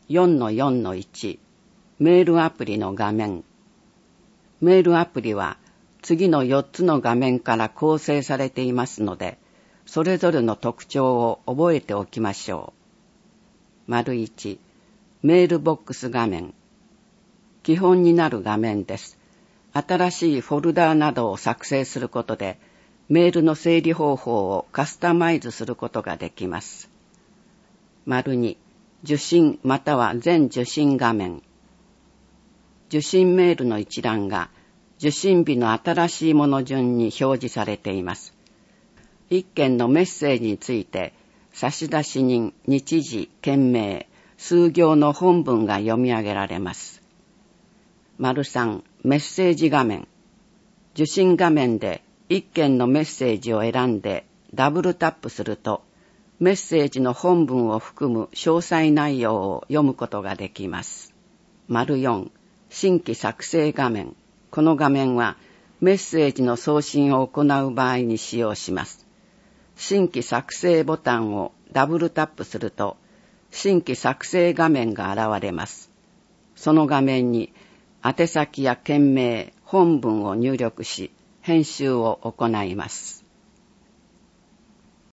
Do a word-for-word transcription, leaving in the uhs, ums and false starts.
よんのよんのいち メールアプリの画面。メールアプリは次のよっつの画面から構成されていますので、それぞれの特徴を覚えておきましょう。丸いち、メールボックス画面。基本になる画面です。新しいフォルダーなどを作成することで、メールの整理方法をカスタマイズすることができます。丸に、受信または全受信画面。受信メールの一覧が受信日の新しいもの順に表示されています。一件のメッセージについて、差出人、日時、件名、数行の本文が読み上げられます。丸さん、メッセージ画面。受信画面で一件のメッセージを選んでダブルタップすると、メッセージの本文を含む詳細内容を読むことができます。丸よん、新規作成画面。この画面はメッセージの送信を行う場合に使用します。新規作成ボタンをダブルタップすると、新規作成画面が現れます。その画面に宛先や件名、本文を入力し、編集を行います。